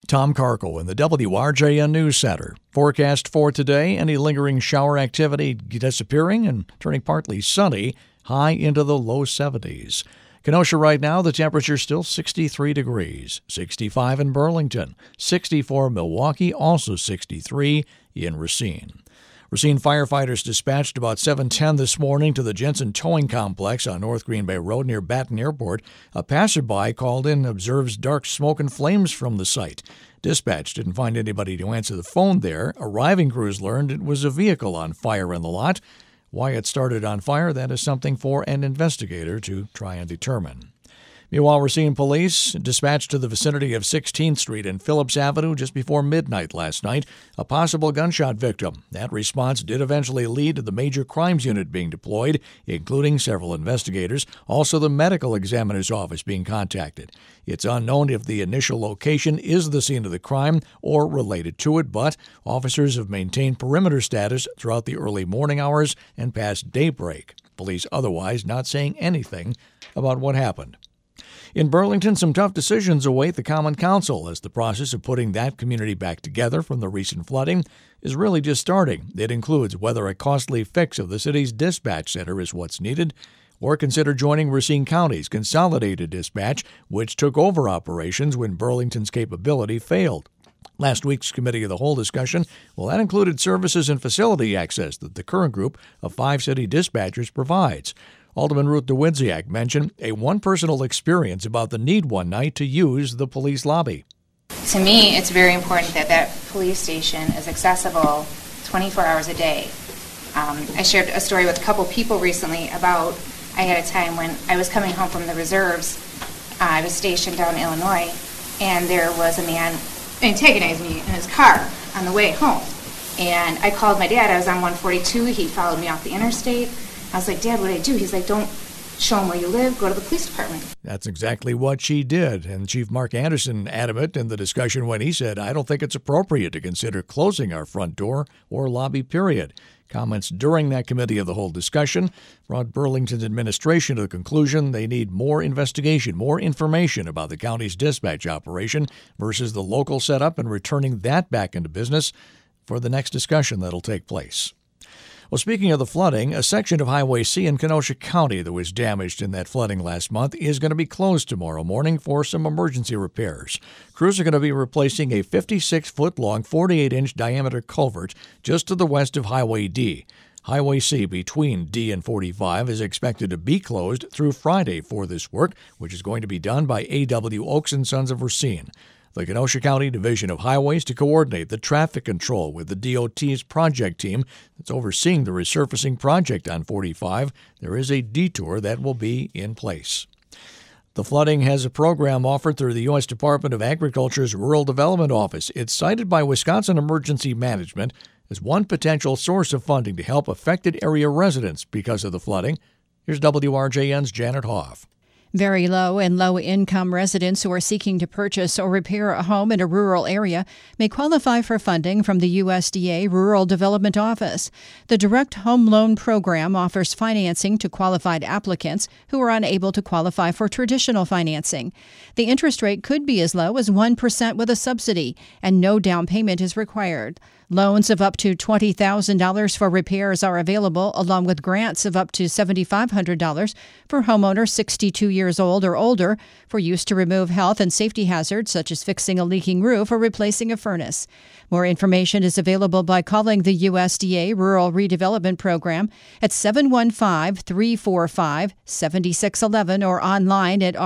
Tom Carkle in the WRJN News Center. Forecast for today, any lingering shower activity disappearing and turning partly sunny, high into the low 70s. Kenosha right now, the temperature still 63 degrees, 65 in Burlington, 64 in Milwaukee, also 63 in Racine. Racine firefighters dispatched about 7:10 this morning to the Jensen Towing Complex on North Green Bay Road near Baton Airport. A passerby called in observes dark smoke and flames from the site. Dispatch didn't find anybody to answer the phone there. Arriving crews learned it was a vehicle on fire in the lot. Why it started on fire, that is something for an investigator to try and determine. Meanwhile, Racine police dispatched to the vicinity of 16th Street and Phillips Avenue just before midnight last night, a possible gunshot victim. That response did eventually lead to the major crimes unit being deployed, including several investigators, also the medical examiner's office being contacted. It's unknown if the initial location is the scene of the crime or related to it, but officers have maintained perimeter status throughout the early morning hours and past daybreak. Police otherwise not saying anything about what happened. In Burlington, some tough decisions await the Common Council as the process of putting that community back together from the recent flooding is really just starting. It includes whether a costly fix of the city's dispatch center is what's needed, or consider joining Racine County's Consolidated Dispatch, which took over operations when Burlington's capability failed. Last week's Committee of the Whole discussion, that included services and facility access that the current group of 5 city dispatchers provides. Alderman Ruth DeWindziak mentioned a one-personal experience about the need one night to use the police lobby. To me, it's very important that that police station is accessible 24 hours a day. I shared a story with a couple people recently about I had a time when I was coming home from the reserves. I was stationed down in Illinois, and there was a man antagonizing me in his car on the way home. And I called my dad. I was on 142. He followed me off the interstate. I was like, Dad, what do I do? He's like, don't show him where you live. Go to the police department. That's exactly what she did. And Chief Mark Anderson adamant in the discussion when he said, I don't think it's appropriate to consider closing our front door or lobby, period. Comments during that Committee of the Whole discussion brought Burlington's administration to the conclusion they need more investigation, more information about the county's dispatch operation versus the local setup and returning that back into business for the next discussion that'll take place. Well, speaking of the flooding, a section of Highway C in Kenosha County that was damaged in that flooding last month is going to be closed tomorrow morning for some emergency repairs. Crews are going to be replacing a 56-foot-long, 48-inch diameter culvert just to the west of Highway D. Highway C between D and 45 is expected to be closed through Friday for this work, which is going to be done by A.W. Oaks and Sons of Racine. The Kenosha County Division of Highways to coordinate the traffic control with the DOT's project team that's overseeing the resurfacing project on 45. There is a detour that will be in place. The flooding has a program offered through the U.S. Department of Agriculture's Rural Development Office. It's cited by Wisconsin Emergency Management as one potential source of funding to help affected area residents because of the flooding. Here's WRJN's Janet Hoff. Very low and low-income residents who are seeking to purchase or repair a home in a rural area may qualify for funding from the USDA Rural Development Office. The Direct Home Loan Program offers financing to qualified applicants who are unable to qualify for traditional financing. The interest rate could be as low as 1% with a subsidy, and no down payment is required. Loans of up to $20,000 for repairs are available, along with grants of up to $7,500 for homeowners 62 years old or older for use to remove health and safety hazards such as fixing a leaking roof or replacing a furnace. More information is available by calling the USDA Rural Redevelopment Program at 715-345-7611 or online at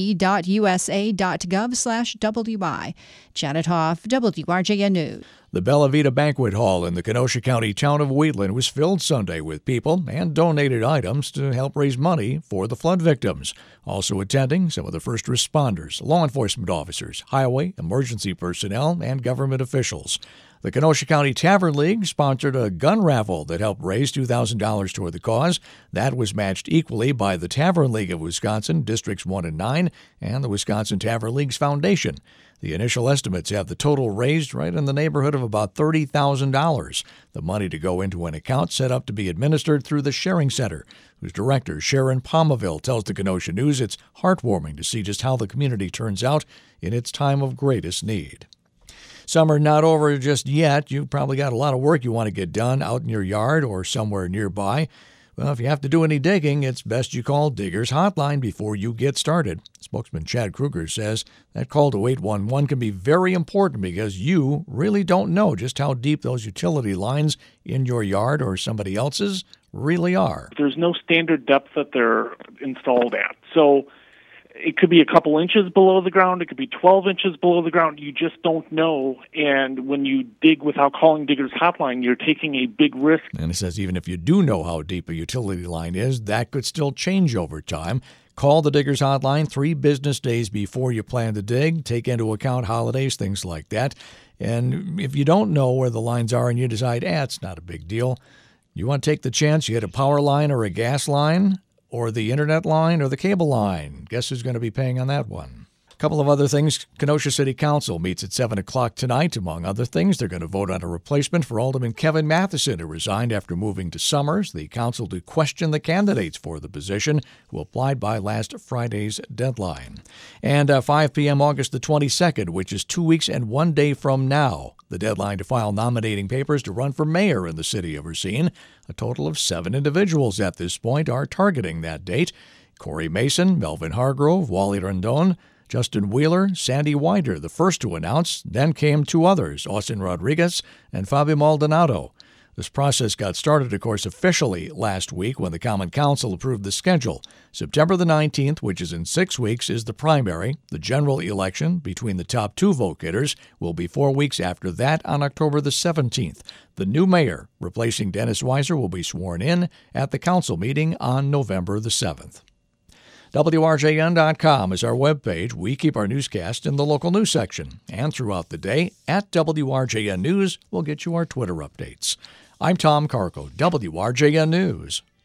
rd.usa.gov/WI. Janet Hoff, WRJN News. The Bella Vita Banquet Hall in the Kenosha County town of Wheatland was filled Sunday with people and donated items to help raise money for the flood victims. Also attending, some of the first responders, law enforcement officers, highway, emergency personnel, and government officials. The Kenosha County Tavern League sponsored a gun raffle that helped raise $2,000 toward the cause. That was matched equally by the Tavern League of Wisconsin, Districts 1 and 9, and the Wisconsin Tavern League's Foundation. The initial estimates have the total raised right in the neighborhood of about $30,000. The money to go into an account set up to be administered through the Sharing Center, whose director, Sharon Palmaville, tells the Kenosha News it's heartwarming to see just how the community turns out in its time of greatest need. Summer not over just yet. You've probably got a lot of work you want to get done out in your yard or somewhere nearby. Well, if you have to do any digging, it's best you call Diggers Hotline before you get started. Spokesman Chad Kruger says that call to 811 can be very important because you really don't know just how deep those utility lines in your yard or somebody else's really are. There's no standard depth that they're installed at. So it could be a couple inches below the ground. It could be 12 inches below the ground. You just don't know. And when you dig without calling Diggers Hotline, you're taking a big risk. And he says even if you do know how deep a utility line is, that could still change over time. Call the Diggers Hotline 3 business days before you plan to dig. Take into account holidays, things like that. And if you don't know where the lines are and you decide, it's not a big deal, you want to take the chance you hit a power line or a gas line, or the internet line, or the cable line. Guess who's going to be paying on that one? A couple of other things. Kenosha City Council meets at 7 o'clock tonight. Among other things, they're going to vote on a replacement for Alderman Kevin Matheson, who resigned after moving to Summers. The council to question the candidates for the position, who applied by last Friday's deadline. And 5 p.m. August the 22nd, which is 2 weeks and 1 day from now, the deadline to file nominating papers to run for mayor in the city of Racine. A total of 7 individuals at this point are targeting that date. Corey Mason, Melvin Hargrove, Wally Rondon, Justin Wheeler, Sandy Wider, the first to announce. Then came 2 others, Austin Rodriguez and Fabio Maldonado. This process got started, of course, officially last week when the Common Council approved the schedule. September the 19th, which is in 6 weeks, is the primary. The general election between the top 2 vote-getters will be 4 weeks after that on October the 17th. The new mayor, replacing Dennis Weiser, will be sworn in at the council meeting on November the 7th. WRJN.com is our webpage. We keep our newscast in the local news section. And throughout the day, at WRJN News, we'll get you our Twitter updates. I'm Tom Carco, WRJN News.